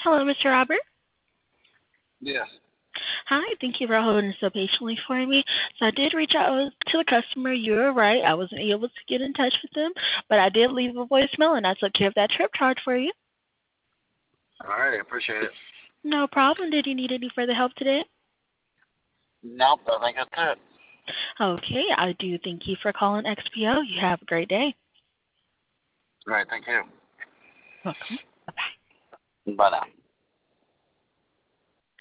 Hello, Mr. Robert. Yes. Hi, thank you for holding so patiently for me. So I did reach out to the customer. You were right. I wasn't able to get in touch with them, but I did leave a voicemail and I took care of that trip charge for you. All right, I appreciate it. No problem. Did you need any further help today? Nope, I think that's it. Okay, I do thank you for calling XPO. You have a great day. All right, thank you. Welcome. Bye-bye. Bye now.